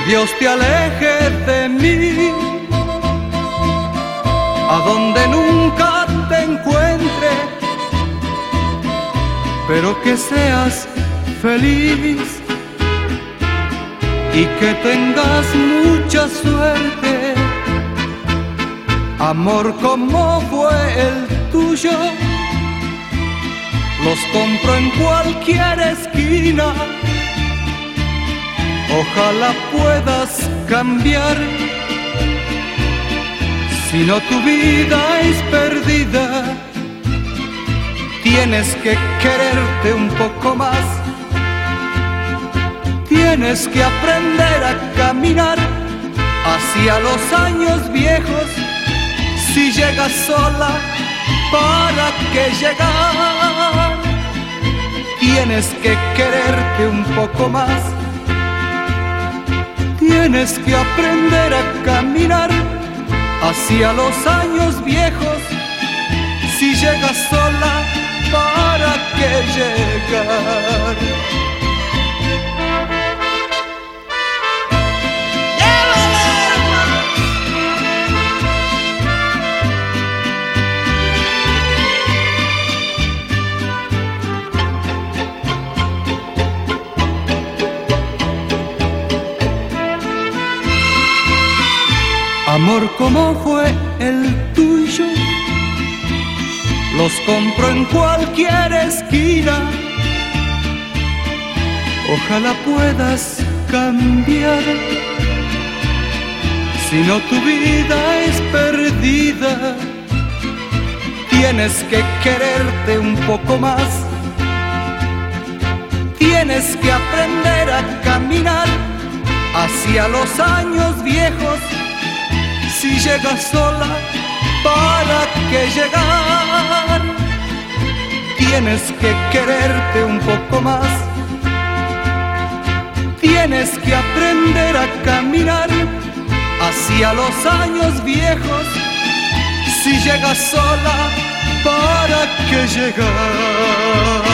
Dios te aleje de mí, a donde nunca te encuentre, pero que seas feliz y que tengas mucha suerte. Amor como fue el tuyo, los compro en cualquier esquina. Ojalá puedas cambiar, si no tu vida es perdida. Tienes que quererte un poco más, tienes que aprender a caminar hacia los años viejos. Si llegas sola, ¿para qué llegar? Tienes que quererte un poco más, tienes que aprender a caminar hacia los años viejos. Si llegas sola, ¿para qué llegar? Amor como fue el tuyo, los compro en cualquier esquina. Ojalá puedas cambiar, si no tu vida es perdida. Tienes que quererte un poco más, tienes que aprender a caminar hacia los años viejos. Si llegas sola, ¿para qué llegar? Tienes que quererte un poco más, tienes que aprender a caminar hacia los años viejos. Si llegas sola, ¿para qué llegar?